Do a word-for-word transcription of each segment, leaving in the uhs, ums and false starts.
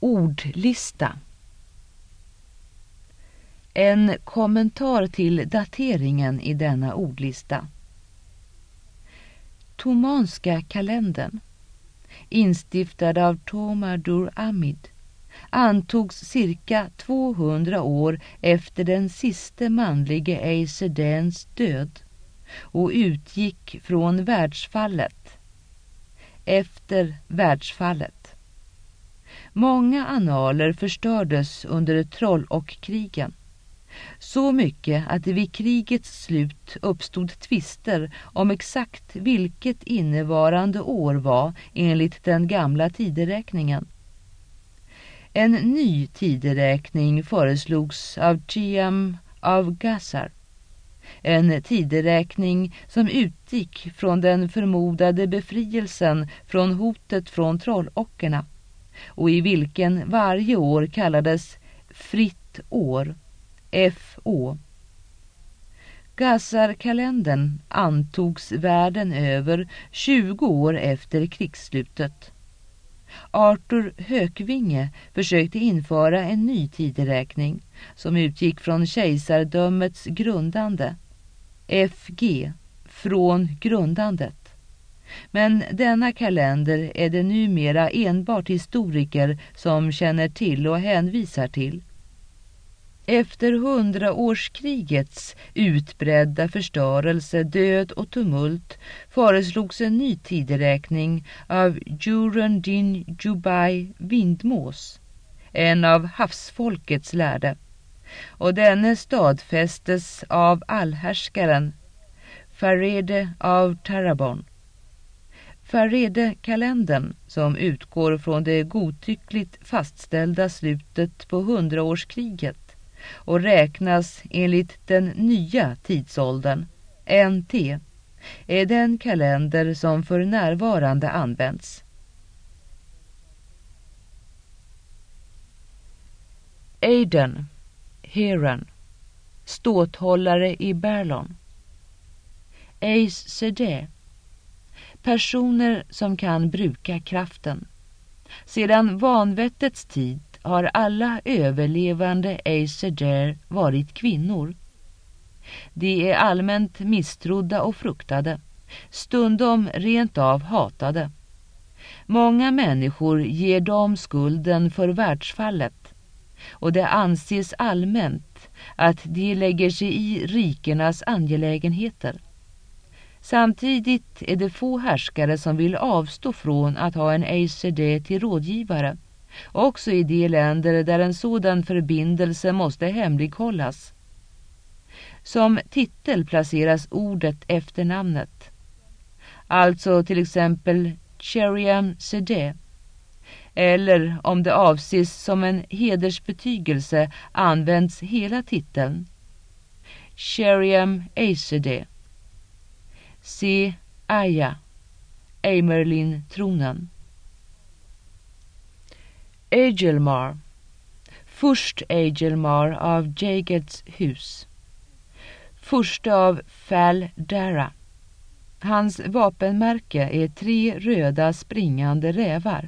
Ordlista. En kommentar till dateringen i denna ordlista. Thomanska kalendern, instiftad av Toma Dur Amid, antogs cirka tvåhundra år efter den siste manlige Eiserdens död och utgick från världsfallet. Efter världsfallet. Många annaler förstördes under troll- och krigen. Så mycket att det vid krigets slut uppstod tvister om exakt vilket innevarande år var enligt den gamla tideräkningen. En ny tideräkning föreslogs av Chiam av Gassar. En tideräkning som utgick från den förmodade befrielsen från hotet från trollockerna och i vilken varje år kallades fritt år, F Å. Gassar-kalendern antogs världen över tjugo år efter krigsslutet. Arthur Hökvinge försökte införa en ny tideräkning som utgick från kejsardömets grundande, F G, från grundandet. Men denna kalender är det numera enbart historiker som känner till och hänvisar till. Efter hundraårskrigets utbredda förstörelse, död och tumult föreslogs en ny tideräkning av Juren din Jubai Vindmås, en av havsfolkets lärde, och denne stadfästes av allhärskaren Farede av Tarabon. Farede-kalendern, som utgår från det godtyckligt fastställda slutet på hundraårskriget och räknas enligt den nya tidsåldern, N T, är den kalender som för närvarande används. Aiden, Heron, ståthållare i Berlon. Aes Sedeh, personer som kan bruka kraften. Sedan vanvettets tid har alla överlevande Aes Sedeh varit kvinnor. De är allmänt misstrodda och fruktade, stundom rent av hatade. Många människor ger dem skulden för världsfallet, och det anses allmänt att de lägger sig i rikernas angelägenheter. Samtidigt är det få härskare som vill avstå från att ha en Aes Sedeh till rådgivare, också i de länder där en sådan förbindelse måste hemlighållas. Som titel placeras ordet efter namnet. Alltså till exempel Cheriam Sedeh. Eller om det avses som en hedersbetygelse används hela titeln. Cheriam Aes Sedeh. Se Aya, Amerlin-tronen. Agelmar, först Agelmar av Jageds hus. Första av Fal Dara. Hans vapenmärke är tre röda springande rävar.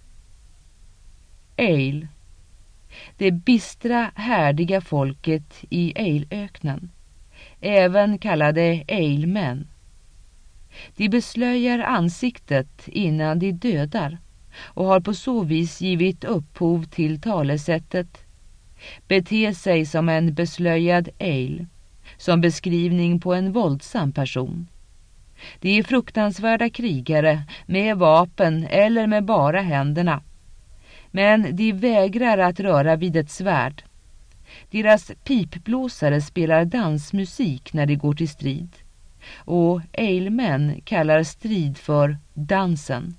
Eil, det bistra härdiga folket i Eilöknen, även kallade Eilmän. De beslöjar ansiktet innan de dödar och har på så vis givit upphov till talesättet bete sig som en beslöjad Eil, som beskrivning på en våldsam person. De är fruktansvärda krigare med vapen eller med bara händerna, men de vägrar att röra vid ett svärd. Deras pipblåsare spelar dansmusik när de går till strid, och Eilmän kallar strid för dansen.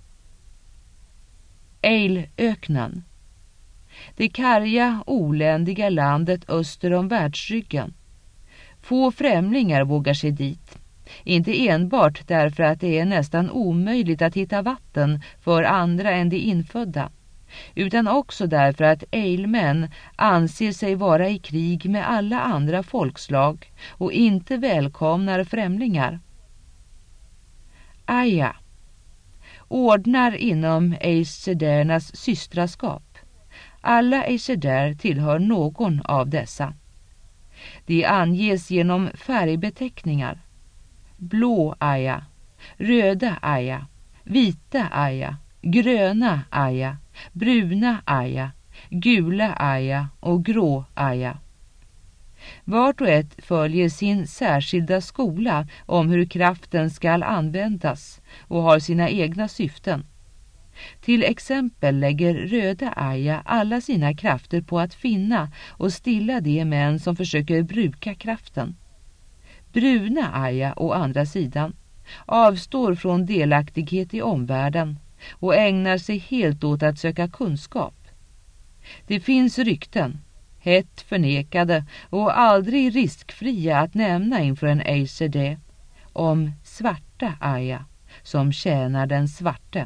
Eilöknen, det karga, oländiga landet öster om världsryggen. Få främlingar vågar sig dit, inte enbart därför att det är nästan omöjligt att hitta vatten för andra än de infödda, utan också därför att Eilmän anser sig vara i krig med alla andra folkslag och inte välkomnar främlingar. Aya, ordnar inom Aes Sedehnas systraskap. Alla Aesir tillhör någon av dessa. De anges genom färgbeteckningar. Blå Aya, röda Aya, vita Aya, gröna Aya, bruna Aya, gula Aya och grå Aya. Vart och ett följer sin särskilda skola om hur kraften skall användas och har sina egna syften. Till exempel lägger röda Aya alla sina krafter på att finna och stilla de män som försöker bruka kraften. Bruna Aya å andra sidan avstår från delaktighet i omvärlden och ägnar sig helt åt att söka kunskap. Det finns rykten, hett förnekade och aldrig riskfria att nämna inför en Aesir, om svarta Aya som tjänar den svarte.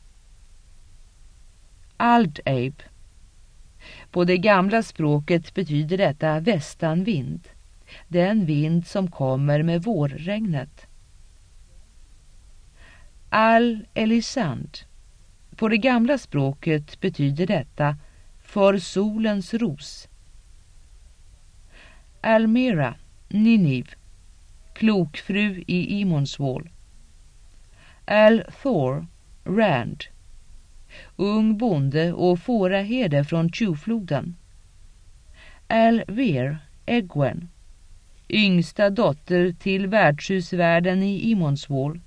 Aldabe. På det gamla språket betyder detta västanvind, den vind som kommer med vårregnet. Al-Elisand. På det gamla språket betyder detta för solens ros. Almera, Ninive, klokfru i Imonswall. Al-Thor, Rand, ung bonde och fåraherde från Tjufloden. Al-Ver, Egwen, yngsta dotter till värdshusvärden i Imonswall.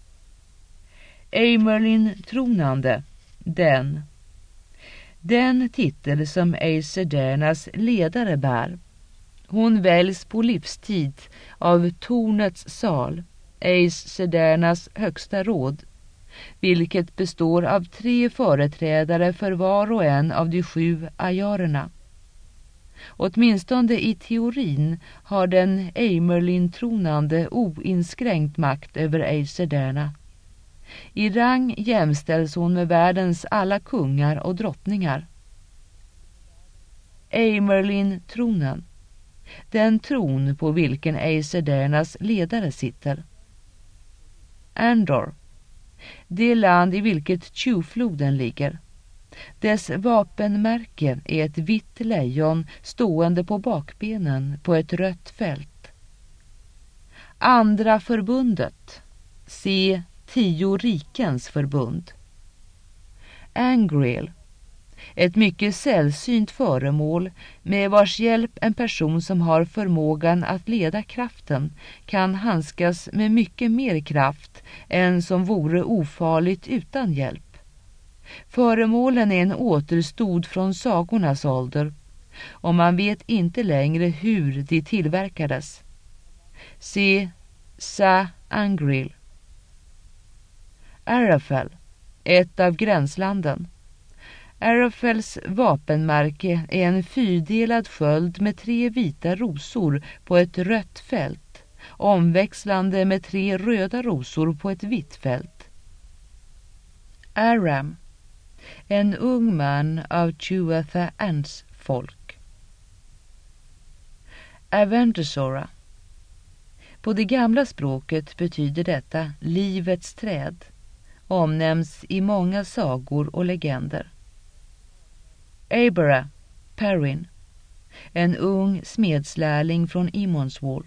Amerlin tronande, den. Den titel som Aesirdernas ledare bär. Hon väljs på livstid av tornets sal, Aesirdernas högsta råd, vilket består av tre företrädare för var och en av de sju ajarerna. Åtminstone i teorin har den Amerlin-tronande oinskränkt makt över Aesirderna. I rang jämställs hon med världens alla kungar och drottningar. Amerlin-tronen, den tron på vilken Aesirdernas ledare sitter. Andor, det land i vilket Tjufloden ligger. Dess vapenmärke är ett vitt lejon stående på bakbenen på ett rött fält. Andra förbundet, se tio rikens förbund. Angreal, ett mycket sällsynt föremål med vars hjälp en person som har förmågan att leda kraften kan handskas med mycket mer kraft än som vore ofarligt utan hjälp. Föremålen är en återstod från sagornas ålder och man vet inte längre hur de tillverkades. Se Sa Angreal. Arafel, ett av gränslanden. Arafels vapenmärke är en fyrdelad sköld med tre vita rosor på ett rött fält, omväxlande med tre röda rosor på ett vitt fält. Aram, en ung man av Tuatha Ans folk. Aventosora. På det gamla språket betyder detta livets träd, omnämns i många sagor och legender. Abera, Perrin, en ung smedslärling från Imonswall.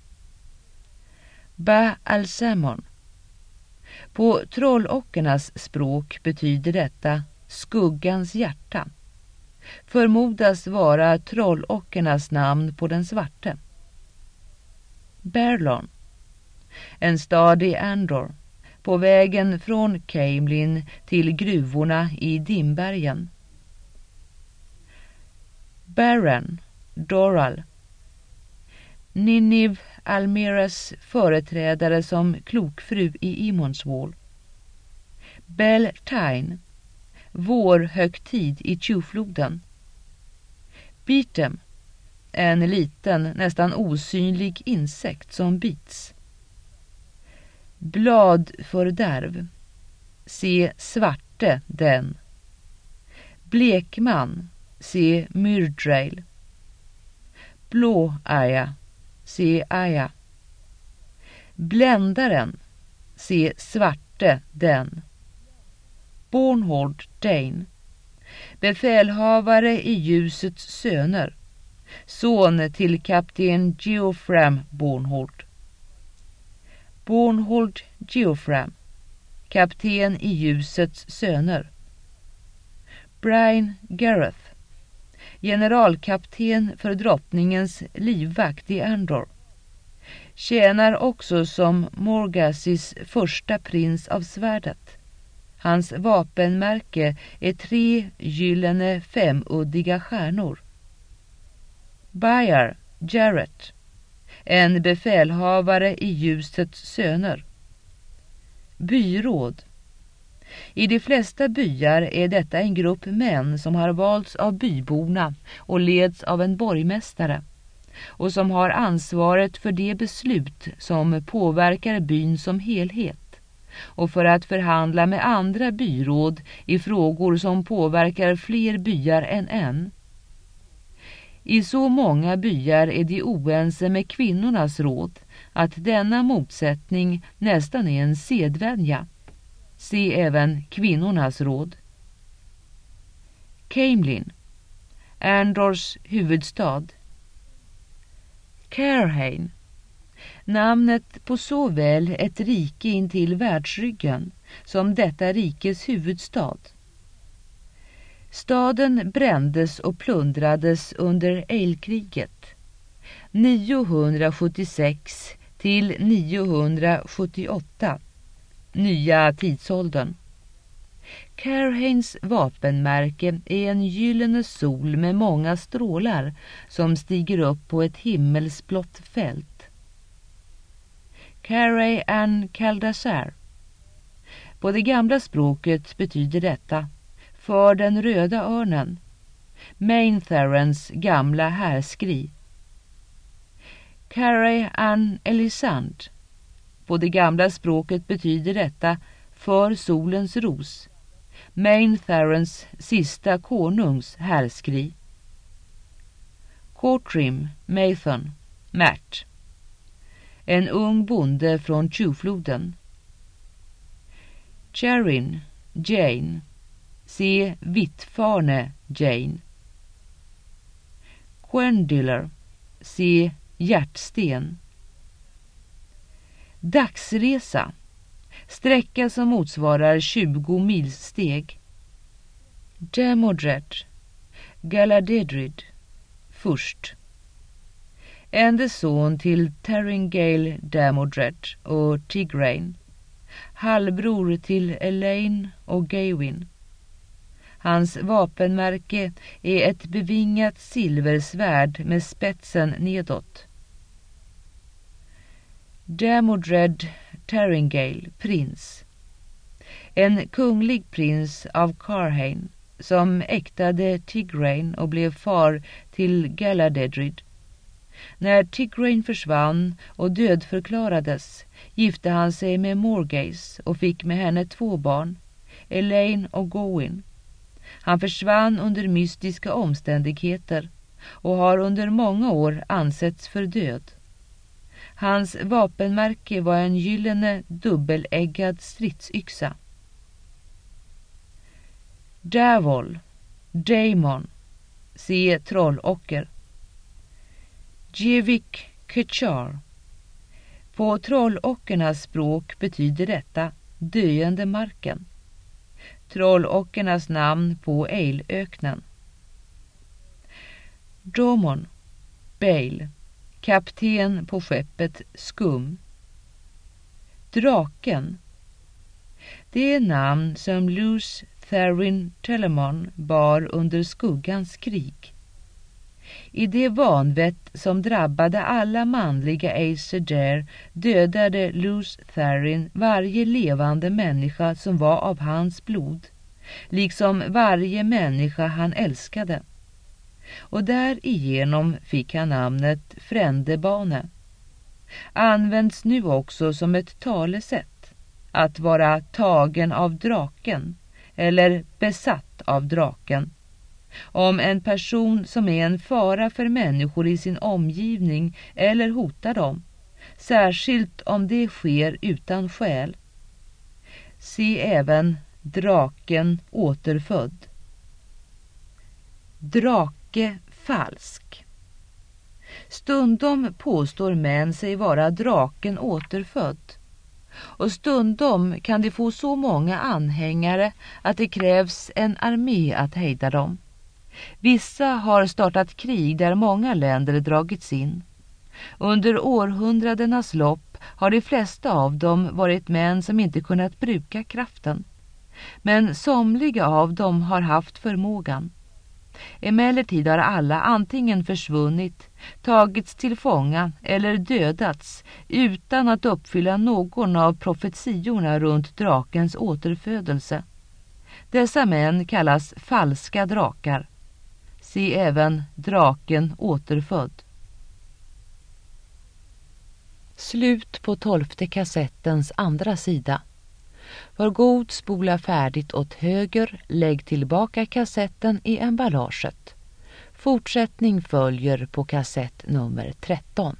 Ba-al-Samon. På trollockernas språk betyder detta skuggans hjärta. Förmodas vara trollockernas namn på den svarte. Berlon, en stad i Andor, på vägen från Caemlyn till gruvorna i Dimbergen. Baran, Doral, Ninive Almeras företrädare som klokfru i Imonswall. Beltane, vårhögtid i Tjufloden. Beatem, en liten, nästan osynlig insekt som bits. Bladfördärv, se svarte den. Blekman, se Myrdrail. Blå Aya, se Aya. Bländaren, se svarte den. Bornhold Dane, befälhavare i ljusets söner, son till kapten Geoffram Bornhold. Bornhold Geoffram, kapten i ljusets söner. Brian Gareth, generalkapten för drottningens livvakt i Andor, tjänar också som Morgasis första prins av svärdet. Hans vapenmärke är tre gyllene femuddiga stjärnor. Bayar Jarrett, en befälhavare i ljusets söner. Byråd. I de flesta byar är detta en grupp män som har valts av byborna och leds av en borgmästare och som har ansvaret för de beslut som påverkar byn som helhet och för att förhandla med andra byråd i frågor som påverkar fler byar än en. I så många byar är de oense med kvinnornas råd att denna motsättning nästan är en sedvänja. Se även kvinnornas råd. Caemlyn, Andors huvudstad. Caerhane, namnet på såväl ett rike intill världsryggen som detta rikes huvudstad. Staden brändes och plundrades under Eilkriget niohundrasjuttiosex till niohundrasjuttioåtta, nya tidsåldern. Caerhanes vapenmärke är en gyllene sol med många strålar som stiger upp på ett himmelsblått fält. Caerhay an Caldasar. På det gamla språket betyder detta för den röda örnen, Maintharans gamla härskri. Caerhay an Elisand. På det gamla språket betyder detta för solens ros, Maintharans sista konungs härskri. Courtrim, Mathon, Märt. En ung bonde från Tjufloden. Charin, Jane. Se Vittfarne, Jane. Quendiller. Se Hjärtsten. Dagsresa. Sträcka som motsvarar tjugo milsteg. Damodred. Galadedrid. Först. Ende son till Taringale Damodred och Tigraine. Halvbror till Elaine och Gawain. Hans vapenmärke är ett bevingat silversvärd med spetsen nedåt. Damodred Taringale, prins. En kunglig prins av Caerhane som äktade Tigraine och blev far till Galadedrid. När Tigraine försvann och dödförklarades gifte han sig med Morgase och fick med henne två barn, Elaine och Gawain. Han försvann under mystiska omständigheter och har under många år ansetts för död. Hans vapenmärke var en gyllene dubbeläggad stridsyxa. Davol, Daemon, se Trollocker. Jevik Kechar. På trollockernas språk betyder detta döende marken. Trollockernas namn på Eilöknen. Domon, Bale, kapten på skeppet Skum. Draken. Det är namn som Luce Therin Telemon bar under skuggans krig. I det vanvett som drabbade alla manliga Aes Sedai dödade Luce Therin varje levande människa som var av hans blod, liksom varje människa han älskade. Och därigenom fick han namnet Frändebane. Används nu också som ett talesätt, att vara tagen av draken eller besatt av draken, om en person som är en fara för människor i sin omgivning eller hotar dem, särskilt om det sker utan skäl. Se även draken återfödd. Drake falsk. Stundom påstår män sig vara draken återfödd. Och stundom kan de få så många anhängare att det krävs en armé att hejda dem. Vissa har startat krig där många länder dragits in. Under århundradenas lopp har de flesta av dem varit män som inte kunnat bruka kraften. Men somliga av dem har haft förmågan. Emellertid har alla antingen försvunnit, tagits till fånga eller dödats utan att uppfylla någon av profetiorna runt drakens återfödelse. Dessa män kallas falska drakar. Se även draken återfödd. Slut på tolfte kassettens andra sida. Var god, spola färdigt åt höger, lägg tillbaka kassetten i emballaget. Fortsättning följer på kassett nummer tretton.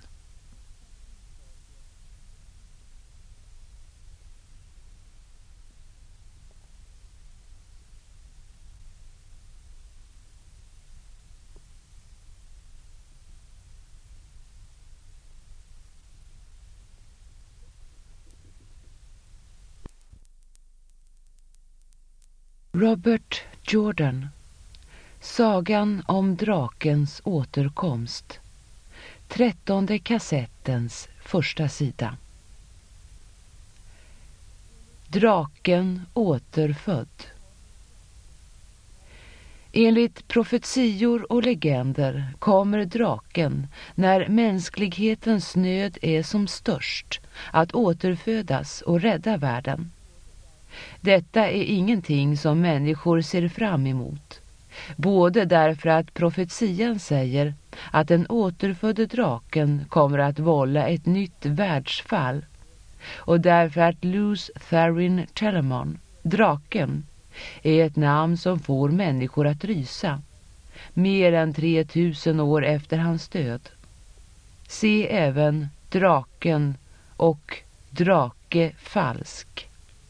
Robert Jordan. Sagan om drakens återkomst. Trettonde kassettens första sida. Draken återfödd. Enligt profetior och legender kommer draken, när mänsklighetens nöd är som störst, att återfödas och rädda världen. Detta är ingenting som människor ser fram emot. Både därför att profetian säger att den återfödde draken kommer att vålla ett nytt världsfall, och därför att Luz Therin Telemon, draken, är ett namn som får människor att rysa, mer än tre tusen år efter hans död. Se även draken och drake falsk.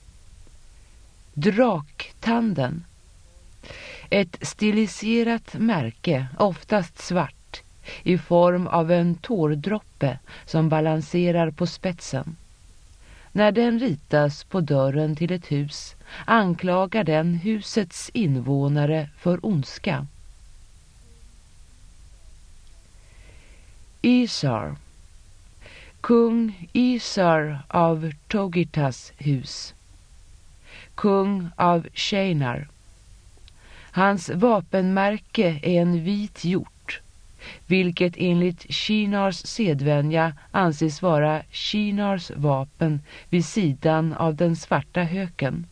Draktanden. Ett stiliserat märke, oftast svart, i form av en tårdroppe som balanserar på spetsen. När den ritas på dörren till ett hus anklagar den husets invånare för ondska. Isar. Kung Isar av Togitas hus. Kung av Shinar. Hans vapenmärke är en vit hjort, vilket enligt Shinars sedvänja anses vara Shinars vapen vid sidan av den svarta höken.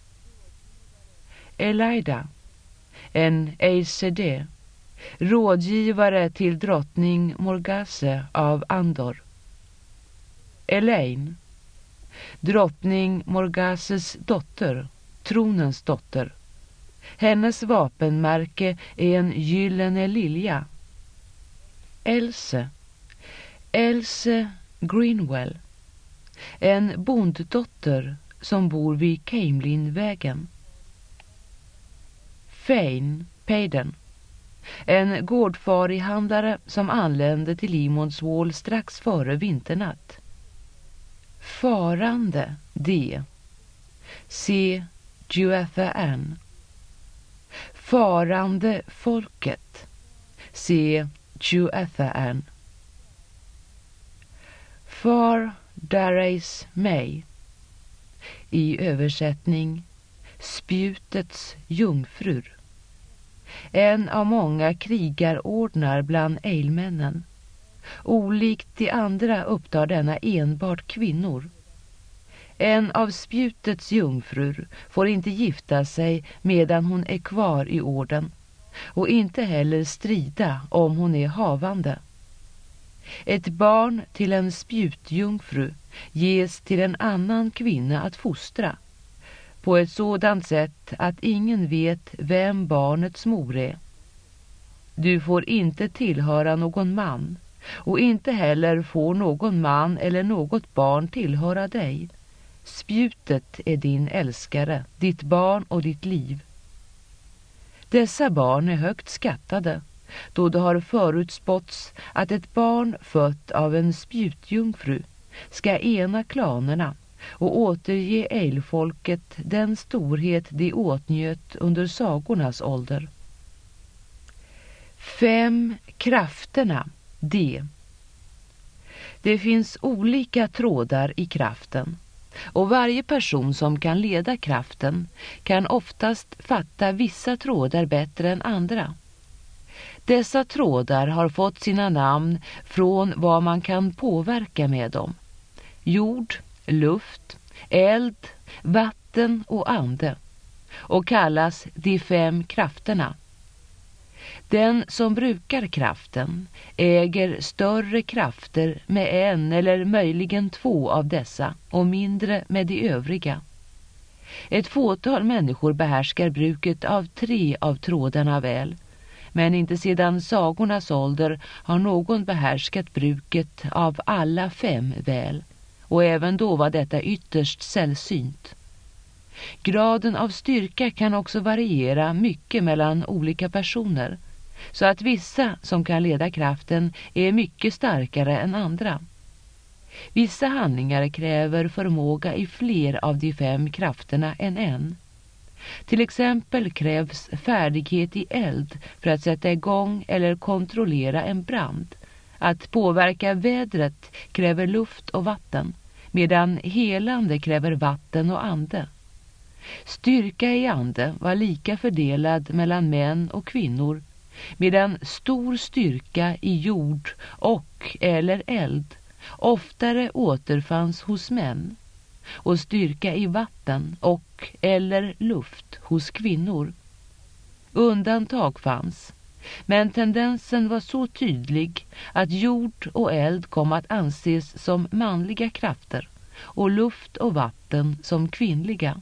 Elida, en Aes Sedai, rådgivare till drottning Morgase av Andor. Elaine, drottning Morgases dotter, tronens dotter. Hennes vapenmärke är en gyllene lilja. Else, Else Greenwell, en bonddotter som bor vid Camelin-vägen. Fane Payden, en gårdfarihandlare som anlände till Limondswall strax före vinternatt. Farande D. C. Juatha Ann. Farande folket. C. Juatha Ann. Far Darais May. I översättning spjutets jungfrur. En av många krigarordnar bland eilmännen. Olikt de andra upptar denna enbart kvinnor. En av spjutets jungfrur får inte gifta sig medan hon är kvar i orden, och inte heller strida om hon är havande. Ett barn till en spjutjungfru ges till en annan kvinna att fostra, på ett sådant sätt att ingen vet vem barnets mor är. Du får inte tillhöra någon man, och inte heller får någon man eller något barn tillhöra dig. Spjutet är din älskare, ditt barn och ditt liv. Dessa barn är högt skattade, då det har förutspåtts att ett barn fött av en spjutjungfru ska ena klanerna och återge älgfolket den storhet de åtnjöt under sagornas ålder. Fem krafterna, D. Det finns olika trådar i kraften, och varje person som kan leda kraften kan oftast fatta vissa trådar bättre än andra. Dessa trådar har fått sina namn från vad man kan påverka med dem: jord, luft, eld, vatten och ande, och kallas de fem krafterna. Den som brukar kraften äger större krafter med en eller möjligen två av dessa och mindre med de övriga. Ett fåtal människor behärskar bruket av tre av trådarna väl, men inte sedan sagornas ålder har någon behärskat bruket av alla fem väl, och även då var detta ytterst sällsynt. Graden av styrka kan också variera mycket mellan olika personer, så att vissa som kan leda kraften är mycket starkare än andra. Vissa handlingar kräver förmåga i fler av de fem krafterna än en. Till exempel krävs färdighet i eld för att sätta igång eller kontrollera en brand. Att påverka vädret kräver luft och vatten, medan helande kräver vatten och ande. Styrka i ande var lika fördelad mellan män och kvinnor, medan stor styrka i jord och eller eld oftare återfanns hos män, och styrka i vatten och eller luft hos kvinnor. Undantag fanns, men tendensen var så tydlig att jord och eld kom att anses som manliga krafter och luft och vatten som kvinnliga.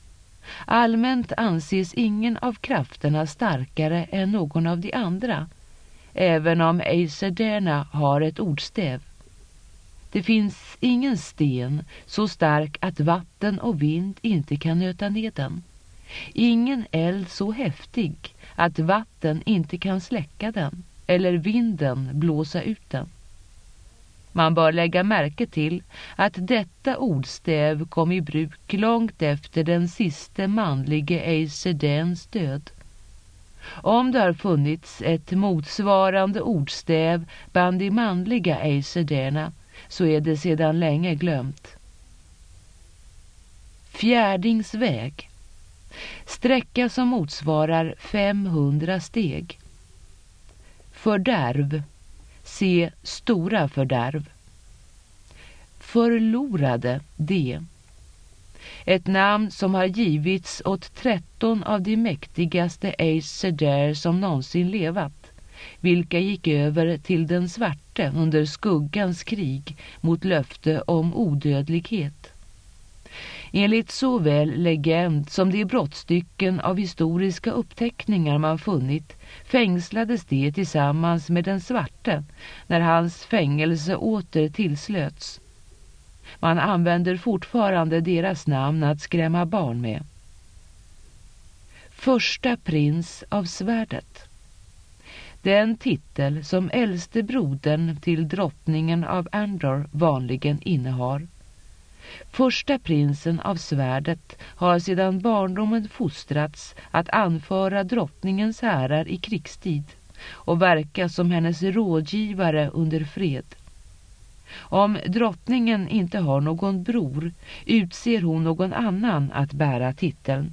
Allmänt anses ingen av krafterna starkare än någon av de andra, även om Eisederna har ett ordstäv. Det finns ingen sten så stark att vatten och vind inte kan nöta ner den. Ingen eld så häftig att vatten inte kan släcka den, eller vinden blåsa ut den. Man bör lägga märke till att detta ordstäv kom i bruk långt efter den sista manlige Eiserdens död. Om det har funnits ett motsvarande ordstäv bland de manliga Eiserderna, så är det sedan länge glömt. Fjärdingsväg. Sträcka som motsvarar femhundra steg. Fördärv. Se stora fördärv. Förlorade, D. Ett namn som har givits åt tretton av de mäktigaste Eiserder som någonsin levat, vilka gick över till den svarte under skuggans krig mot löfte om odödlighet. Enligt såväl legend som de brottstycken av historiska uppteckningar man funnit fängslades de tillsammans med den svarte när hans fängelse åter tillslöts. Man använder fortfarande deras namn att skrämma barn med. Första prins av svärdet. Den titel som äldste brodern till drottningen av Andor vanligen innehar. Första prinsen av svärdet har sedan barndomen fostrats att anföra drottningens härar i krigstid och verka som hennes rådgivare under fred. Om drottningen inte har någon bror utser hon någon annan att bära titeln.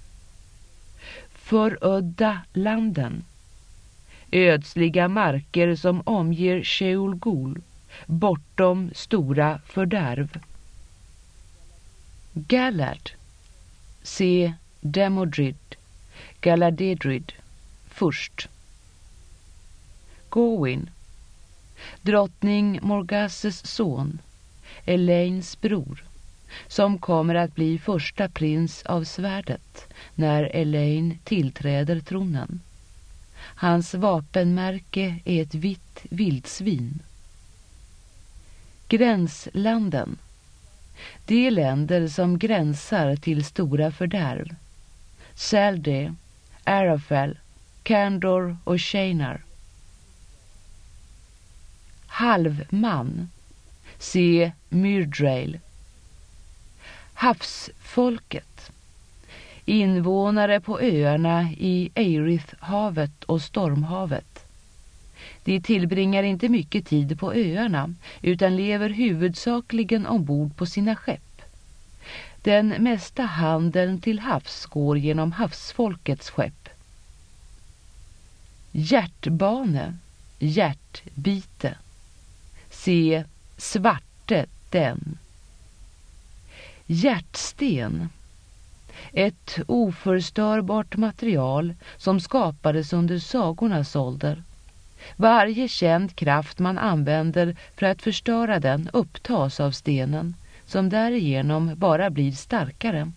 Förödda landen. Ödsliga marker som omger Sheol Gul, bortom stora fördärv. Galad. Se Demodrid, Galadedrid, först. Gawain. Drottning Morgasses son, Elaines bror, som kommer att bli första prins av svärdet när Elaine tillträder tronen. Hans vapenmärke är ett vitt vildsvin. Gränslanden. De länder som gränsar till stora fördärv. Sälde, Arafel, Candor och Shainar. Halvman, se Myrddrail. Havsfolket, invånare på öarna i Eirithhavet och Stormhavet. De tillbringar inte mycket tid på öarna utan lever huvudsakligen ombord på sina skepp. Den mesta handeln till havs går genom havsfolkets skepp. Hjärtbane, hjärtbite. Se svarte den. Hjärtsten, ett oförstörbart material som skapades under sagornas ålder. Varje känd kraft man använder för att förstöra den upptas av stenen, som därigenom bara blir starkare.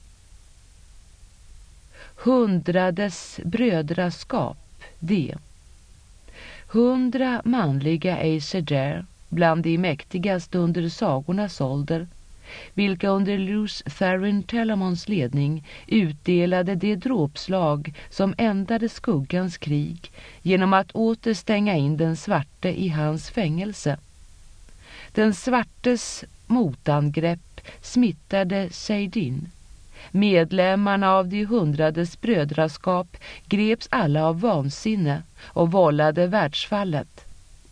Hundrades brödraskap, det. Hundra manliga Aesir, bland de mäktigaste under sagornas ålder, vilka under Lews Therin Telamons ledning utdelade det dråpslag som ändade skuggans krig genom att åter stänga in den svarte i hans fängelse. Den svartes motangrepp smittade Seidin. Medlemmarna av de hundrades brödraskap greps alla av vansinne och vållade världsfallet.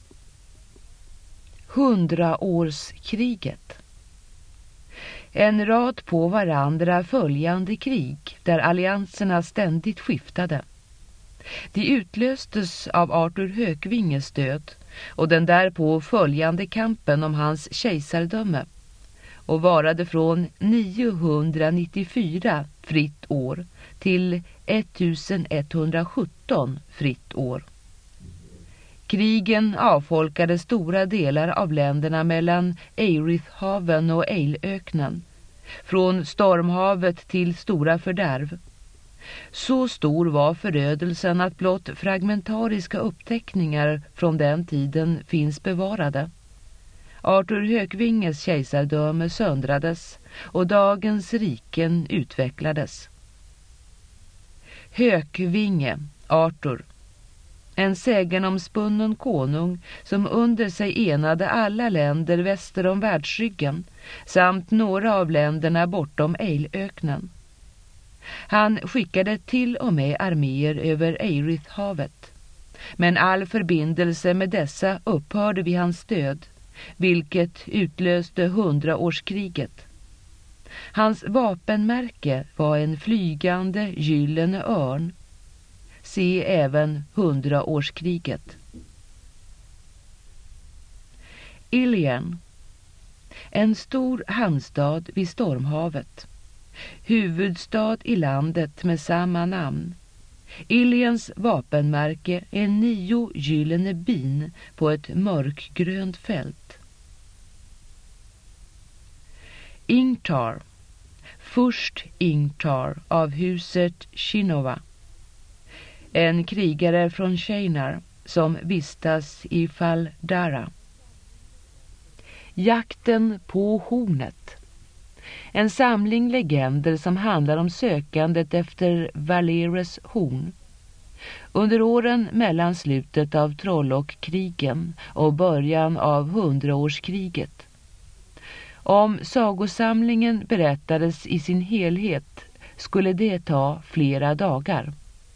Hundraårskriget. En rad på varandra följande krig där allianserna ständigt skiftade. De utlöstes av Arthur Hökvinges död och den därpå följande kampen om hans kejsardöme och varade från niohundranittiofyra fritt år till elvahundrasjutton fritt år. Krigen avfolkade stora delar av länderna mellan Eirithhaven och Eilöknen, från Stormhavet till Stora Fördärv. Så stor var förödelsen att blott fragmentariska uppteckningar från den tiden finns bevarade. Arthur Hökvinges kejsardöme söndrades och dagens riken utvecklades. Hökvinge, Arthur. En sägenomspunnen konung som under sig enade alla länder väster om världsryggen samt några av länderna bortom Eilöknen. Han skickade till och med arméer över Eirithhavet, men all förbindelse med dessa upphörde vid hans död, vilket utlöste hundraårskriget. Hans vapenmärke var en flygande gyllene örn. Se även hundraårskriget. Ilian, en stor hamnstad vid Stormhavet. Huvudstad i landet med samma namn. Ilians vapenmärke är nio gyllene bin på ett mörkgrönt fält. Ingtar, först Ingtar av huset Shinova. En krigare från Shainar som vistas i Fal Dara. Jakten på hornet. En samling legender som handlar om sökandet efter Valeres horn. Under åren mellan slutet av Trollock-krigen och början av hundraårskriget. Om sagosamlingen berättades i sin helhet skulle det ta flera dagar.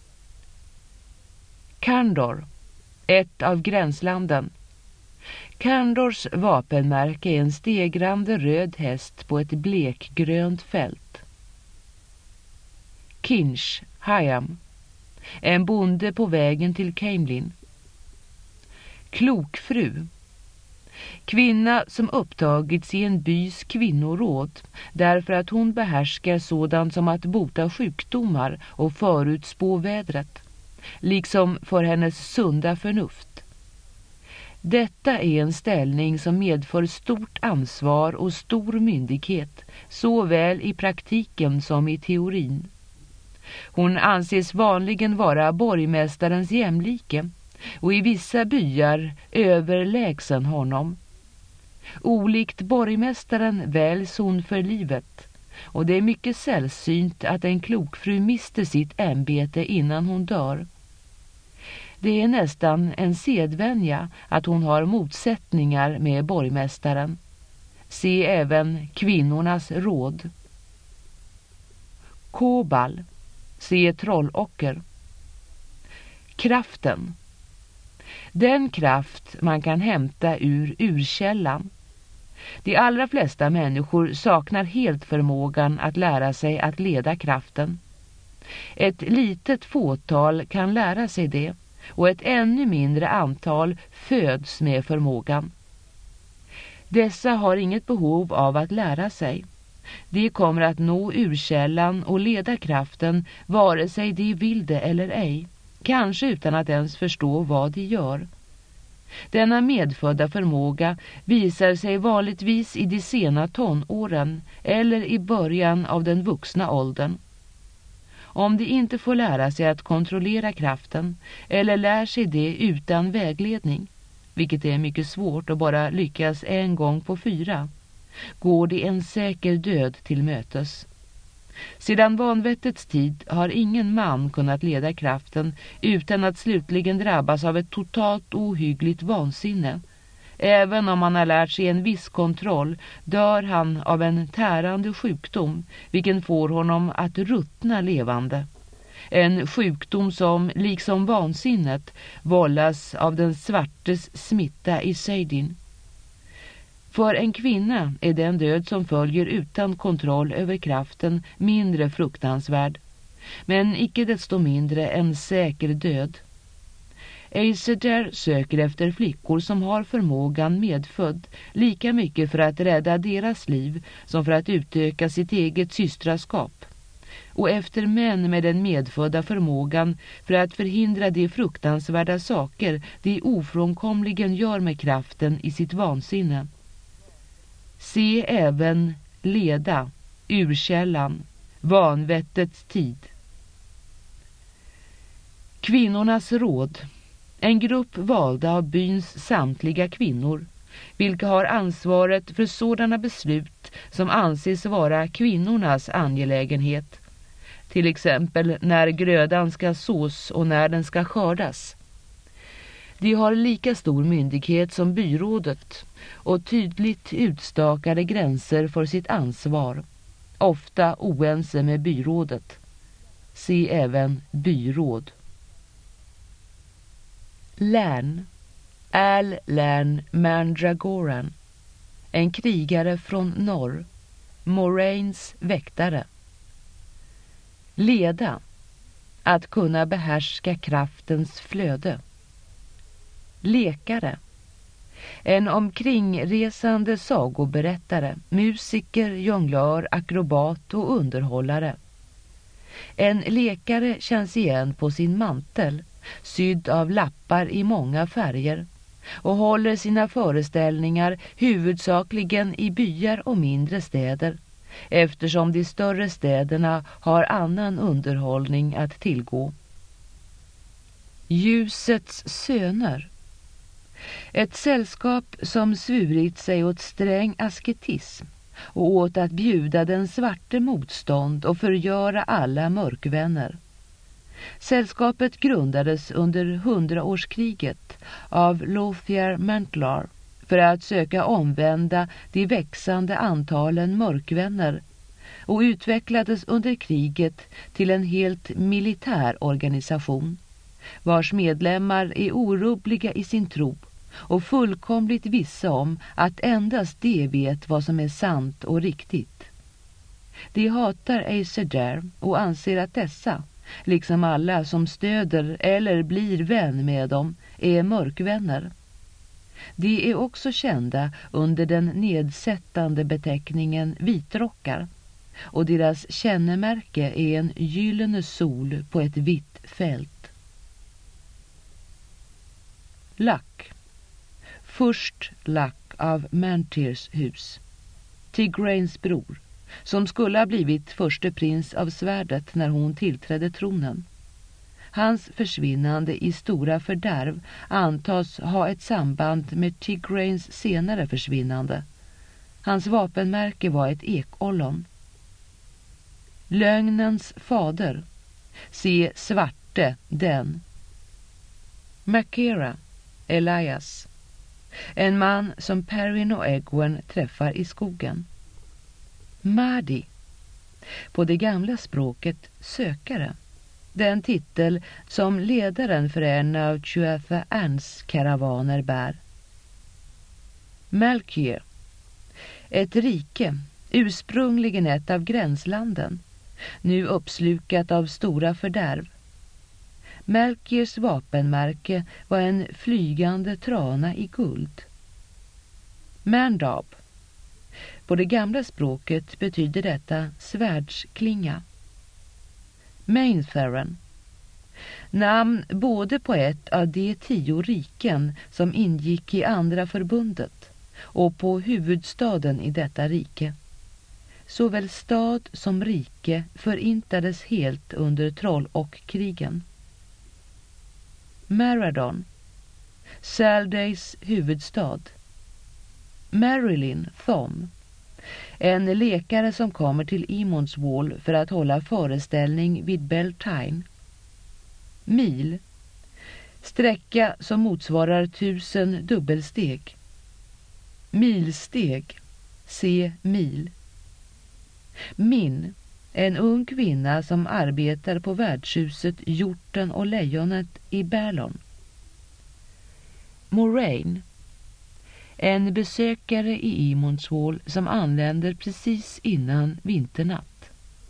Candor, ett av gränslanden. Candors vapenmärke är en stegrande röd häst på ett blekgrönt fält. Kinch, Hayam, en bonde på vägen till Caemlyn. Klokfru, kvinna som upptagits i en bys kvinnoråd därför att hon behärskar sådant som att bota sjukdomar och förutspå vädret, liksom för hennes sunda förnuft. Detta är en ställning som medför stort ansvar och stor myndighet, såväl i praktiken som i teorin. Hon anses vanligen vara borgmästarens jämlike och i vissa byar överlägsen honom. Olikt borgmästaren väljs hon för livet och det är mycket sällsynt att en klokfru mister sitt ämbete innan hon dör. Det är nästan en sedvänja att hon har motsättningar med borgmästaren. Se även Kvinnornas råd. Kobal. Se Trollocker. Kraften. Den kraft man kan hämta ur urkällan. De allra flesta människor saknar helt förmågan att lära sig att leda kraften. Ett litet fåtal kan lära sig det, och ett ännu mindre antal föds med förmågan. Dessa har inget behov av att lära sig. De kommer att nå urkällan och leda kraften vare sig de vill det eller ej, kanske utan att ens förstå vad de gör. Denna medfödda förmåga visar sig vanligtvis i de sena tonåren eller i början av den vuxna åldern. Om de inte får lära sig att kontrollera kraften eller lär sig det utan vägledning, vilket är mycket svårt och bara lyckas en gång på fyra, går det en säker död till mötes. Sedan vanvettets tid har ingen man kunnat leda kraften utan att slutligen drabbas av ett totalt ohyggligt vansinne. Även om han har lärt sig en viss kontroll dör han av en tärande sjukdom, vilken får honom att ruttna levande. En sjukdom som, liksom vansinnet, vållas av den svartes smitta i Seidin. För en kvinna är den död som följer utan kontroll över kraften mindre fruktansvärd, men icke desto mindre en säker död. Ayseder söker efter flickor som har förmågan medfödd lika mycket för att rädda deras liv som för att utöka sitt eget systraskap, och efter män med den medfödda förmågan för att förhindra de fruktansvärda saker de ofrånkomligen gör med kraften i sitt vansinne. Se även Leda, urkällan, vanvettets tid. Kvinnornas råd. En grupp valda av byns samtliga kvinnor, vilka har ansvaret för sådana beslut som anses vara kvinnornas angelägenhet. Till exempel när grödan ska sås och när den ska skördas. De har lika stor myndighet som byrådet och tydligt utstakade gränser för sitt ansvar, ofta oense med byrådet. Se även byråd. Lärn. Al Lärn Mandragoran. En krigare från norr. Moraines väktare. Leda. Att kunna behärska kraftens flöde. Lekare. En omkringresande sagoberättare, musiker, jonglör, akrobat och underhållare. En lekare känns igen på sin mantel, sydd av lappar i många färger, och håller sina föreställningar huvudsakligen i byar och mindre städer, eftersom de större städerna har annan underhållning att tillgå. Ljusets söner. Ett sällskap som svurit sig åt sträng asketism och åt att bjuda den svarte motstånd och förgöra alla mörkvänner. Sällskapet grundades under hundraårskriget av Lothiar Mantlar för att söka omvända de växande antalen mörkvänner och utvecklades under kriget till en helt militär organisation, vars medlemmar är orubbliga i sin tro och fullkomligt vissa om att endast de vet vad som är sant och riktigt. De hatar Ayseder och anser att dessa, liksom alla som stöder eller blir vän med dem, är mörkvänner. De är också kända under den nedsättande beteckningen vitrockar, och deras kännemärke är en gyllene sol på ett vitt fält. Lack. Först Lack av Mantirs hus, Tigranes bror, som skulle ha blivit förste prins av svärdet när hon tillträdde tronen. Hans försvinnande i stora fördärv antas ha ett samband med Tigranes senare försvinnande. Hans vapenmärke var ett ekollon. Lögnens fader. Se Svarte, den. Makera, Elias. En man som Perrin och Egwene träffar i skogen. Mahdi. På det gamla språket sökare. Den titel som ledaren för en av Tuatha Anns karavaner bär. Malkier. Ett rike, ursprungligen ett av gränslanden, nu uppslukat av stora fördärv. Malkiers vapenmärke var en flygande trana i guld. Mandab. På det gamla språket betyder detta svärdsklinga. Maintherin. Namn både på ett av de tio riken som ingick i andra förbundet och på huvudstaden i detta rike. Såväl stad som rike förintades helt under troll och krigen. Maradon. Saldays huvudstad. Marilyn Thom. En läkare som kommer till Emond's Wall för att hålla föreställning vid Beltane. Mil. Sträcka som motsvarar tusen dubbelsteg. Milsteg. Se mil. Min. En ung kvinna som arbetar på värdshuset Hjorten och Lejonet i Ballon. Moraine. En besökare i Emond's Wall som anländer precis innan vinternatt.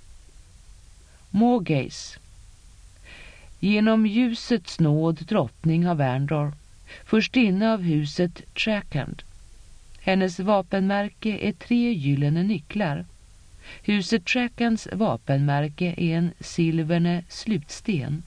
Morgaze. Genom ljusets nåd drottning av Värndor, förstinna av huset Trackand. Hennes vapenmärke är tre gyllene nycklar. Huset Trackands vapenmärke är en silverne slutsten.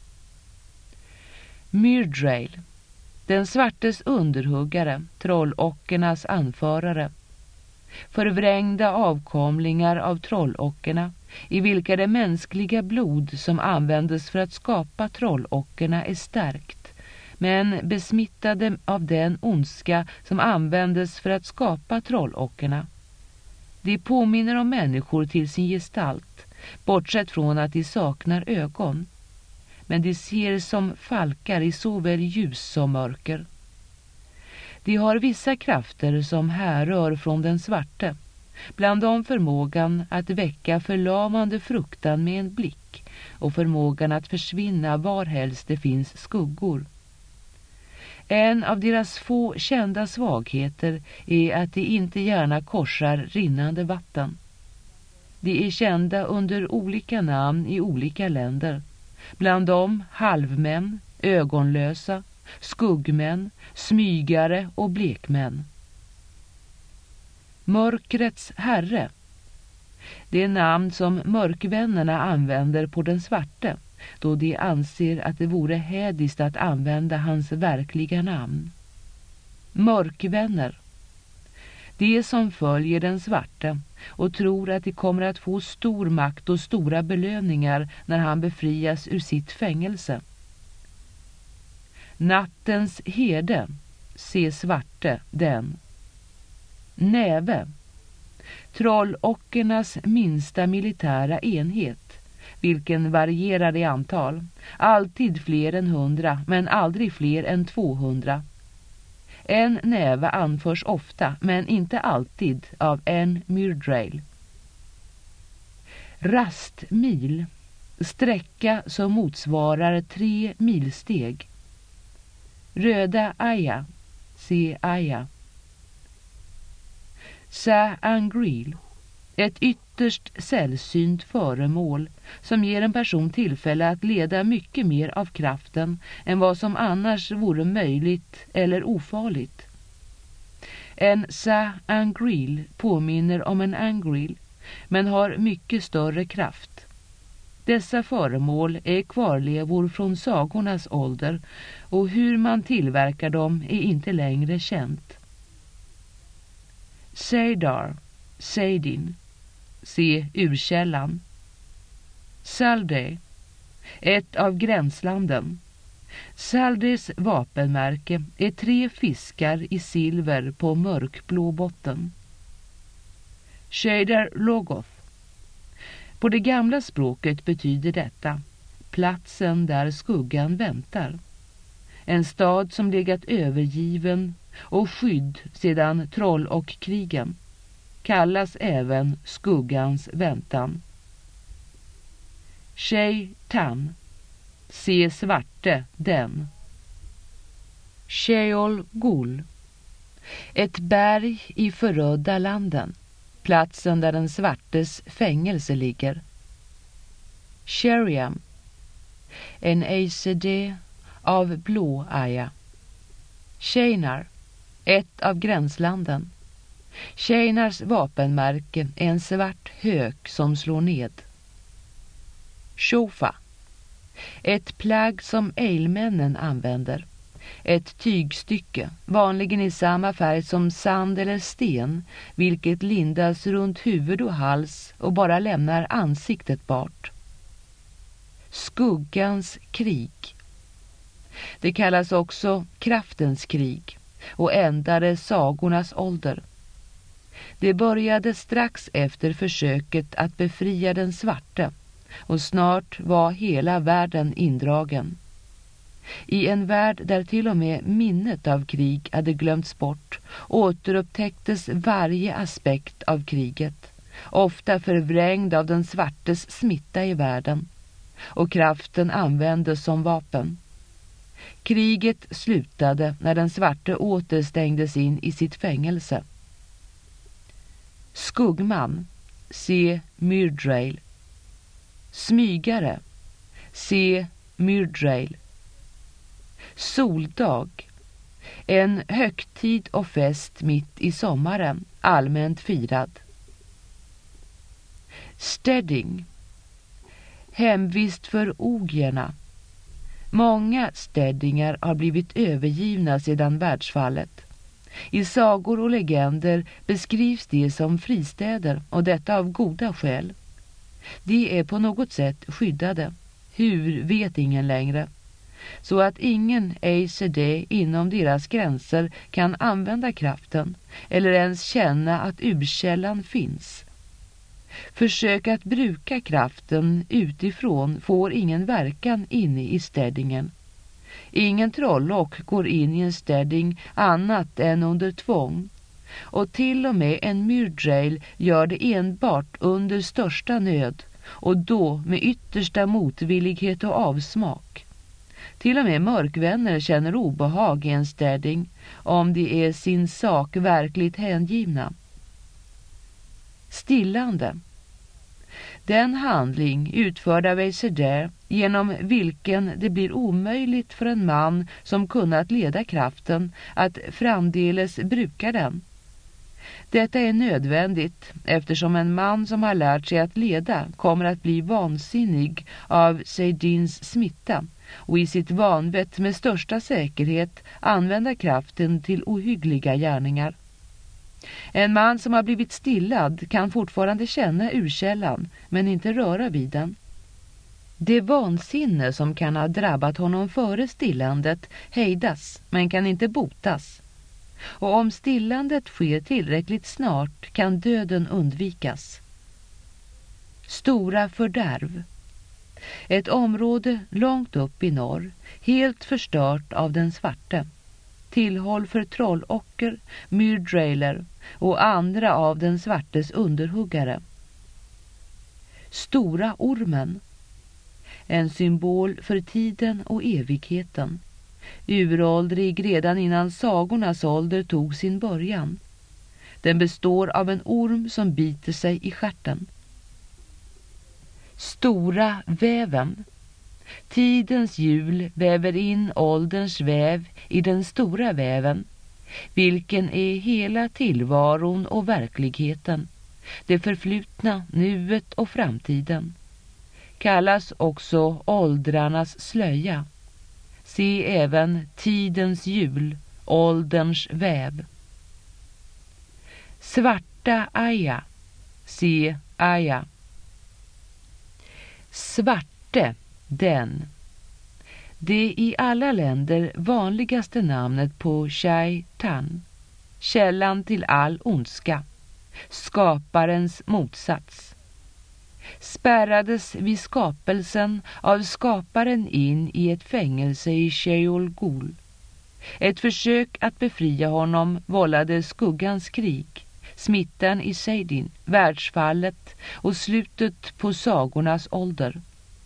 Myrddrail. Den svartes underhuggare, trollockernas anförare. Förvrängda avkomlingar av trollockerna, i vilka det mänskliga blod som användes för att skapa trollockerna är stärkt, men besmittade av den ondska som användes för att skapa trollockerna. De påminner om människor till sin gestalt, bortsett från att de saknar ögon. Men de ser som falkar i såväl ljus som mörker. De har vissa krafter som härrör från den svarte, bland dem förmågan att väcka förlamande fruktan med en blick och förmågan att försvinna varhelst det finns skuggor. En av deras få kända svagheter är att de inte gärna korsar rinnande vatten. De är kända under olika namn i olika länder. Bland dem halvmän, ögonlösa, skuggmän, smygare och blekmän. Mörkrets herre. Det är namn som mörkvännerna använder på den svarte, då de anser att det vore hädiskt att använda hans verkliga namn. Mörkvänner. De som följer den svarte och tror att de kommer att få stor makt och stora belöningar när han befrias ur sitt fängelse. Nattens herde. Se svarte, den. Näve. Trollockernas minsta militära enhet, vilken varierar i antal. Alltid fler än hundra, men aldrig fler än tvåhundra. En näve anförs ofta, men inte alltid, av en Myrddrail. Rastmil. Sträcka som motsvarar tre milsteg. Röda Aya. Se Aya. Sa-Angril. Ett ytterst sällsynt föremål som ger en person tillfälle att leda mycket mer av kraften än vad som annars vore möjligt eller ofarligt. En Sa-Angril påminner om en Angril, men har mycket större kraft. Dessa föremål är kvarlevor från sagornas ålder, och hur man tillverkar dem är inte längre känt. Seidar, Seidin. Se urkällan. Salday. Ett av gränslanden. Saldays vapenmärke är tre fiskar i silver på mörkblå botten. Shadar Logoth. På det gamla språket betyder detta platsen där skuggan väntar. En stad som legat övergiven och skydd sedan troll och krigen kallas även skuggans väntan. Shei-tan, se svarte den. Sheol-gul, ett berg i förödda landen, platsen där den svartes fängelse ligger. Sheriam, en A C D av blå aja. Shinar, ett av gränslanden. Shinars vapenmärke är en svart hök som slår ned. Shofa, ett plagg som eilmännen använder. Ett tygstycke, vanligen i samma färg som sand eller sten, vilket lindas runt huvud och hals och bara lämnar ansiktet bort. Skuggans krig. Det kallas också kraftens krig och ändade sagornas ålder. Det började strax efter försöket att befria den svarte och snart var hela världen indragen. I en värld där till och med minnet av krig hade glömts bort återupptäcktes varje aspekt av kriget, ofta förvrängd av den svartes smitta i världen, och kraften användes som vapen. Kriget slutade när den svarte återstängdes in i sitt fängelse. Skuggman, se Myrddrail. Smygare, se Myrddrail. Soldag, en högtid och fest mitt i sommaren, allmänt firad. Stedding, hemvist för ogierna. Många städdingar har blivit övergivna sedan världsfallet. I sagor och legender beskrivs de som fristäder, och detta av goda skäl. De är på något sätt skyddade. Hur vet ingen längre. Så att ingen A C D inom deras gränser kan använda kraften eller ens känna att urkällan finns. Försök att bruka kraften utifrån får ingen verkan inne i städdingen. Ingen trollock går in i en städding annat än under tvång. Och till och med en Myrddrail gör det enbart under största nöd, och då med yttersta motvillighet och avsmak. Till och med mörkvänner känner obehag i en städding om de är sin sak verkligt hängivna. Stillande. Den handling utförd av Weiser genom vilken det blir omöjligt för en man som kunnat leda kraften att framdeles bruka den. Detta är nödvändigt eftersom en man som har lärt sig att leda kommer att bli vansinnig av Seydins smitta och i sitt vanvett med största säkerhet använda kraften till ohyggliga gärningar. En man som har blivit stillad kan fortfarande känna urkällan men inte röra vid den. Det vansinne som kan ha drabbat honom före stillandet hejdas men kan inte botas. Och om stillandet sker tillräckligt snart kan döden undvikas. Stora fördärv. Ett område långt upp i norr, helt förstört av den svarte. Tillhåll för trollocker, Myrddrailer och andra av den svartes underhuggare. Stora ormen. En symbol för tiden och evigheten. Uråldrig redan innan sagornas ålder tog sin början. Den består av en orm som biter sig i stjärten. Stora väven. Tidens hjul väver in ålderns väv i den stora väven, vilken är hela tillvaron och verkligheten, det förflutna, nuet och framtiden. Kallas också åldrarnas slöja. Se även tidens hjul, ålderns väv. Svarta aja. Se aja. Svarte, den. Det i alla länder vanligaste namnet på Shei-tan. Källan till all ondska. Skaparens motsats. spärrades vid skapelsen av skaparen in i ett fängelse i Sheol Gul. Ett försök att befria honom vållade skuggans krig, smittan i Seidin, världsfallet och slutet på sagornas ålder.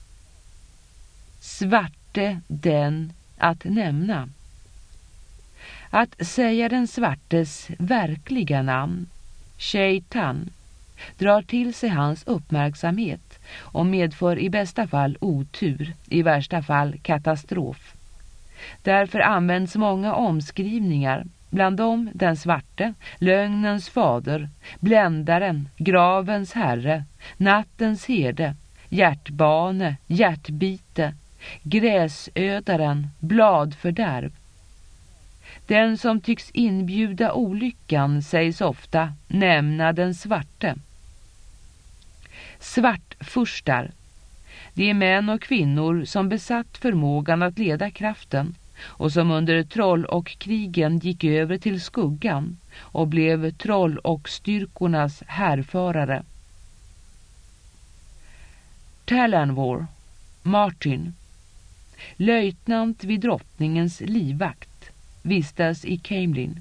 Svarte den att nämna. Att säga den svartes verkliga namn, Shaitan, drar till sig hans uppmärksamhet och medför i bästa fall otur, i värsta fall katastrof. Därför används många omskrivningar, bland dem den svarte, lögnens fader, bländaren, gravens herre, nattens herde, hjärtbane, hjärtbite, gräsödaren, bladfördärv. Den som tycks inbjuda olyckan sägs ofta nämna den svarte. Svartfurstar. Det är män och kvinnor som besatt förmågan att leda kraften och som under troll och krigen gick över till skuggan och blev troll och styrkornas härförare. Talanvor, Martin, löjtnant vid drottningens livvakt, vistas i Camelin.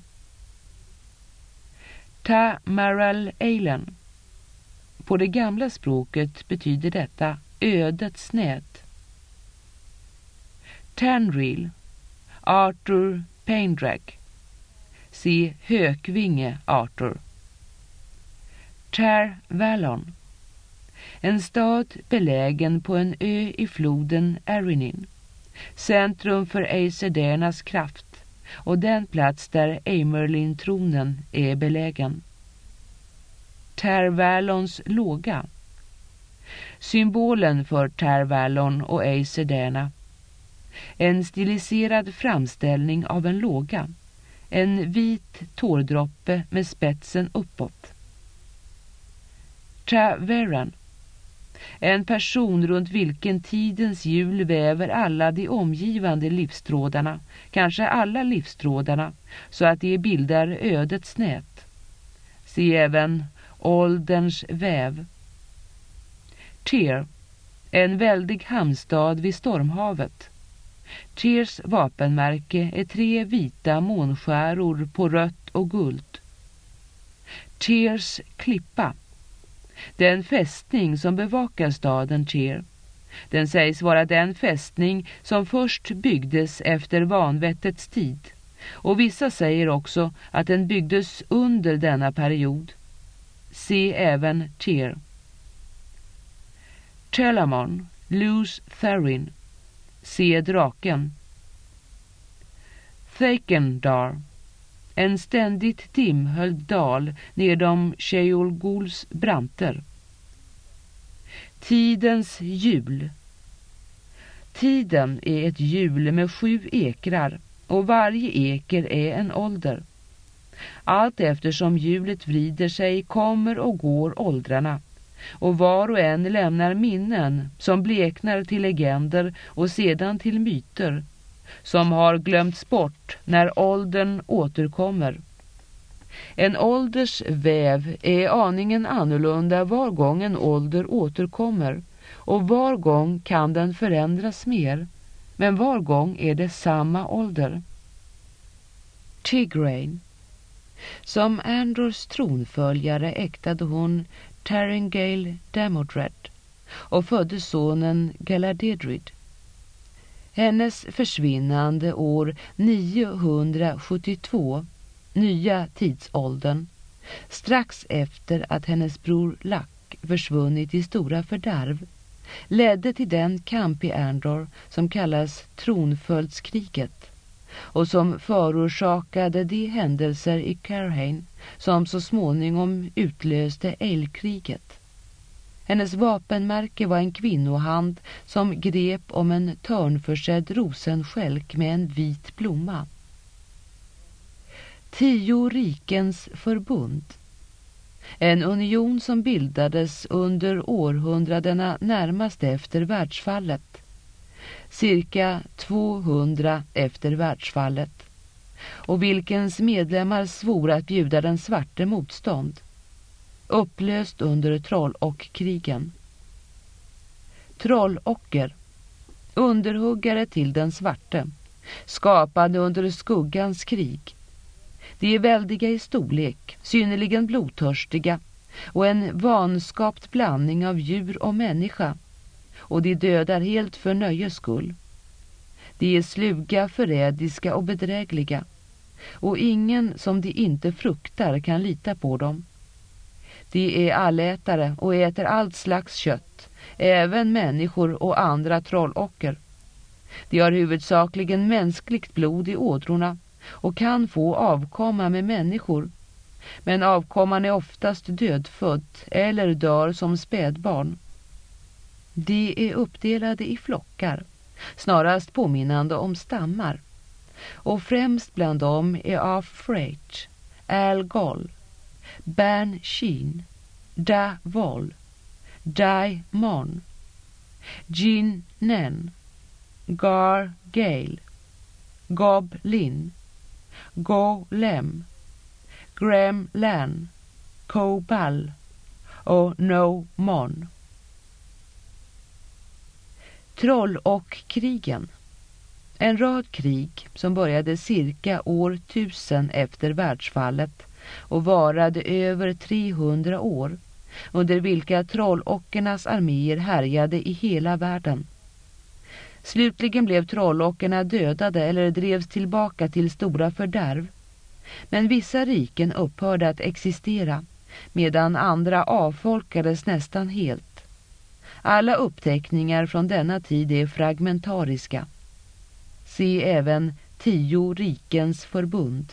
Ta Maral Eilen. På det gamla språket betyder detta ödets nät. Tanril, Arthur Paindrag. Se Hökvinge Arthur. Tar Valon. En stad belägen på en ö i floden Arinin. Centrum för Aesedernas kraft och den plats där Amerlin-tronen är belägen. Tar Valons låga. Symbolen för Tar Valon och Aesederna. En stiliserad framställning av en låga. En vit tårdroppe med spetsen uppåt. Taveran. En person runt vilken tidens hjul väver alla de omgivande livstrådarna, kanske alla livstrådarna, så att de bildar ödets nät. Se även ålderns väv. Tyr, en väldig hamnstad vid stormhavet. Tyrs vapenmärke är tre vita månskäror på rött och guld. Tyrs klippa. Den fästning som bevakar staden Tyr. Den sägs vara den fästning som först byggdes efter vanvettets tid. Och vissa säger också att den byggdes under denna period. Se även Tyr. Telamon, Luz Therin. Se draken. Thakendar. En ständigt dimhöljd dal nedom Sheol Guls branter. Tidens hjul. Tiden är ett hjul med sju ekrar och varje eker är en ålder. Allt eftersom hjulet vrider sig kommer och går åldrarna och var och en lämnar minnen som bleknar till legender och sedan till myter som har glömts bort när åldern återkommer. En ålders väv är aningen annorlunda var gång en ålder återkommer och var gång kan den förändras mer, men var gång är det samma ålder. Tigraine. Som Andors tronföljare äktade hon Taringale Damodred och födde sonen Galadedrid. Hennes försvinnande år niohundrasjuttiotvå, nya tidsåldern, strax efter att hennes bror Lack försvunnit i stora fördärv, ledde till den kamp i Andor som kallas tronföljdskriget och som förorsakade de händelser i Carhain som så småningom utlöste Eilkriget. Hennes vapenmärke var en kvinnohand som grep om en törnförsedd rosenskälk med en vit blomma. Tio rikens förbund. En union som bildades under århundradena närmast efter världsfallet. Cirka tvåhundra efter världsfallet. Och vilkens medlemmar svor att bjuda den svarte motstånd. Upplöst under troll och krigen. trollocker, underhuggare till den svarte, skapade under skuggans krig. De är väldiga i storlek, synnerligen blodtörstiga och en vanskapt blandning av djur och människa, och de dödar helt för nöjes skull. De är sluga, förrädiska och bedrägliga, och ingen som de inte fruktar kan lita på dem. De är allätare och äter allt slags kött, även människor och andra trollocker. De har huvudsakligen mänskligt blod i ådrorna och kan få avkomma med människor, men avkomman är oftast dödfödd eller dör som spädbarn. De är uppdelade i flockar, snarast påminnande om stammar, och främst bland dem är Afreit, Al Gol, Ban Sheen, Da Vol, Dai Mon, Jin Nen, Gar Gale, Gob Lin, Go Lem, Graham Lan, Ko Bal och No Mon. Troll och krigen. En rad krig som började cirka år tusen efter världsfallet och varade över trehundra år, under vilka trollockernas arméer härjade i hela världen. Slutligen blev trollockerna dödade eller drevs tillbaka till stora fördärv, men vissa riken upphörde att existera, medan andra avfolkades nästan helt. Alla uppteckningar från denna tid är fragmentariska. Se även Tio rikens förbund.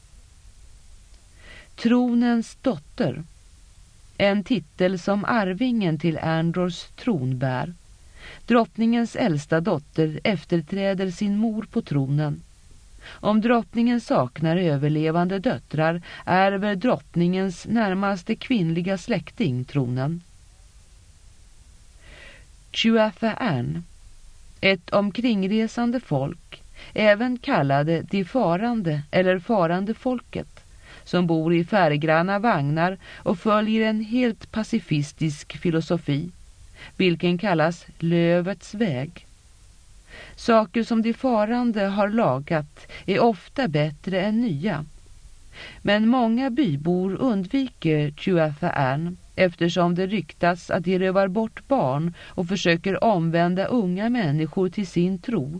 Tronens dotter. En titel som arvingen till Andors tron bär. Drottningens äldsta dotter efterträder sin mor på tronen. Om drottningen saknar överlevande döttrar ärver drottningens närmaste kvinnliga släkting tronen. Tuatha-An, ett omkringresande folk, även kallade de farande eller farande folket, som bor i färggranna vagnar och följer en helt pacifistisk filosofi, vilken kallas lövets väg. Saker som de farande har lagat är ofta bättre än nya, men många bybor undviker Tuatha-An eftersom det ryktas att de rövar bort barn och försöker omvända unga människor till sin tro.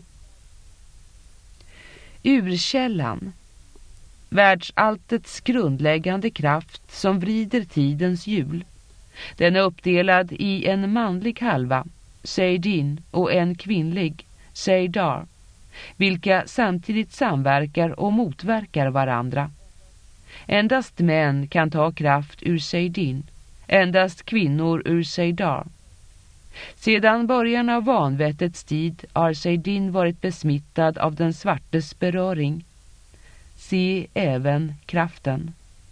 Urkällan. Världsalltets grundläggande kraft som vrider tidens hjul. Den är uppdelad i en manlig halva, Seidin, och en kvinnlig, Seidar, vilka samtidigt samverkar och motverkar varandra. Endast män kan ta kraft ur Seidin, endast kvinnor ur Seidar. Sedan början av vanvettets tid har Seidin varit besmittad av den svartes beröring. Se även kraften.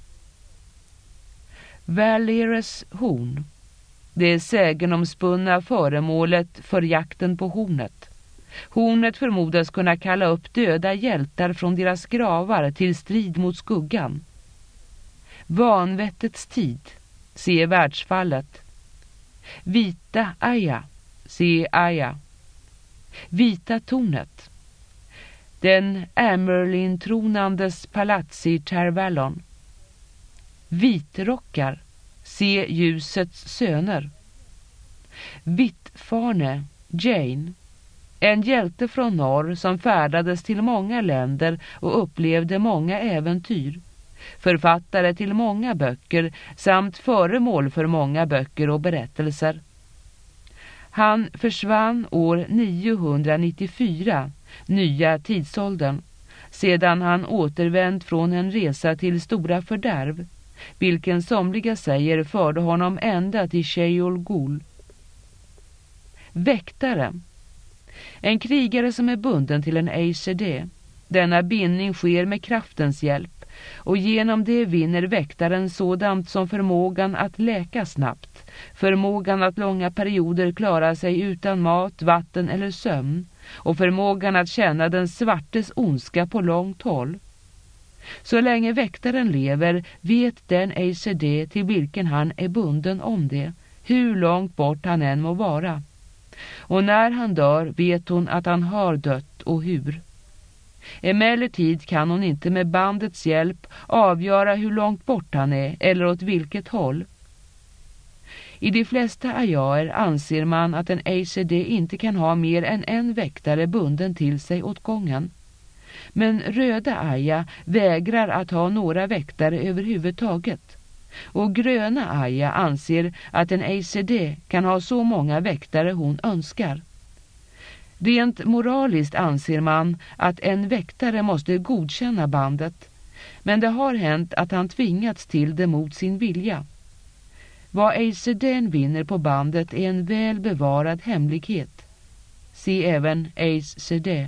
Valerius horn. Det sägenomspunna föremålet för jakten på hornet. Hornet förmodas kunna kalla upp döda hjältar från deras gravar till strid mot skuggan. Vanvettets tid. Se världsfallet. Vita Aya. Se Aya. Vita tornet. Den Amerlin-tronandes palats i Tervallon. Vitrockar. Se ljusets söner. Vittfarne. Jane. En hjälte från norr som färdades till många länder och upplevde många äventyr. Författare till många böcker samt föremål för många böcker och berättelser. Han försvann år niohundranittiofyra, nya tidsåldern, sedan han återvänt från en resa till stora fördärv, vilken somliga säger förde honom ända till Sheol Gul. Väktare. En krigare som är bunden till en Aesir. Denna bindning sker med kraftens hjälp, och genom det vinner väktaren sådant som förmågan att läka snabbt, förmågan att långa perioder klara sig utan mat, vatten eller sömn, och förmågan att känna den svartes ondska på långt håll. Så länge väktaren lever vet den Aesir till vilken han är bunden om det, hur långt bort han än må vara. Och när han dör vet hon att han har dött och hur. Emellertid kan hon inte med bandets hjälp avgöra hur långt bort han är eller åt vilket håll. I de flesta ayaer anser man att en A C D inte kan ha mer än en väktare bunden till sig åt gången. Men röda aya vägrar att ha några väktare överhuvudtaget. Och gröna aya anser att en A C D kan ha så många väktare hon önskar. Rent moraliskt anser man att en väktare måste godkänna bandet, men det har hänt att han tvingats till det mot sin vilja. Vad A C D:n vinner på bandet är en väl bevarad hemlighet. Se även A C D.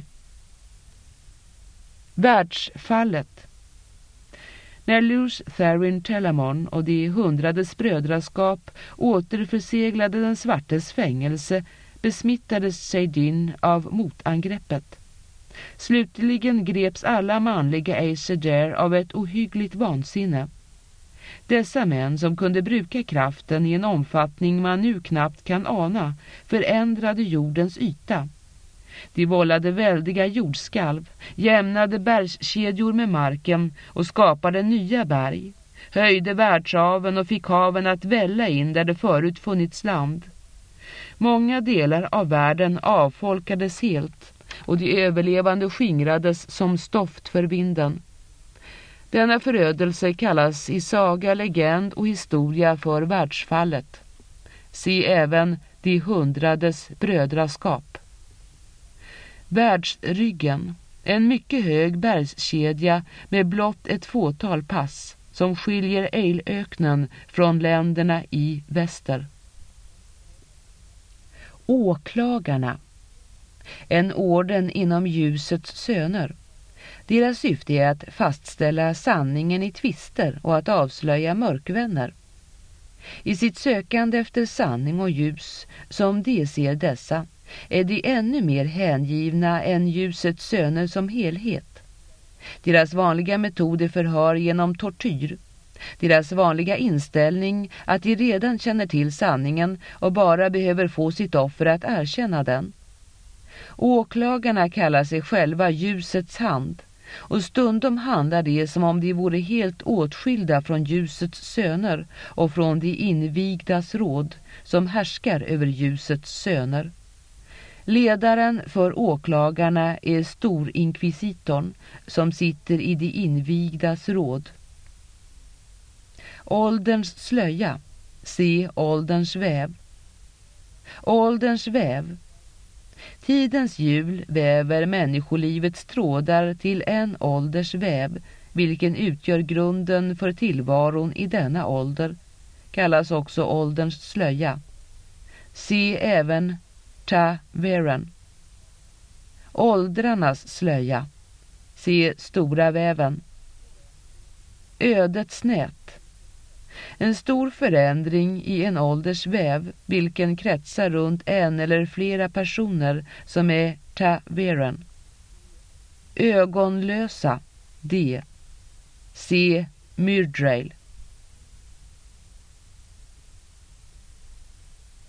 Världsfallet. När Luz Therin Telamon och de hundrades brödraskap återförseglade den svartes fängelse besmittades Saidin av motangreppet. Slutligen greps alla manliga A C D'er av ett ohyggligt vansinne. Dessa män som kunde bruka kraften i en omfattning man nu knappt kan ana förändrade jordens yta. De vållade väldiga jordskalv, jämnade bergskedjor med marken och skapade nya berg, höjde världshaven och fick haven att välla in där det förut funnits land. Många delar av världen avfolkades helt och de överlevande skingrades som stoft för vinden. Denna förödelse kallas i saga, legend och historia för världsfallet. Se även de hundrades brödraskap. Världsryggen, en mycket hög bergskedja med blott ett fåtal pass som skiljer Eilöknen från länderna i väster. Åklagarna, en orden inom ljusets söner. Deras syfte är att fastställa sanningen i tvister och att avslöja mörkvänner. I sitt sökande efter sanning och ljus, som de ser dessa, är de ännu mer hängivna än ljusets söner som helhet. Deras vanliga metod är förhör genom tortyr. Deras vanliga inställning att de redan känner till sanningen och bara behöver få sitt offer att erkänna den. Åklagarna kallar sig själva ljusets hand, och stundom handlar det som om de vore helt åtskilda från ljusets söner och från de invigdas råd som härskar över ljusets söner. Ledaren för åklagarna är storinkvisitorn som sitter i de invigdas råd. Ålderns slöja, se ålderns väv. Ålderns väv. Tidens hjul väver människolivets trådar till en ålders väv, vilken utgör grunden för tillvaron i denna ålder, kallas också ålderns slöja. Se även Ta Veren. Åldrarnas slöja. Se stora väven. Ödets nät. En stor förändring i en ålders väv, vilken kretsar runt en eller flera personer som är Ta Veren. Ögonlösa. D. Se Myrddrail.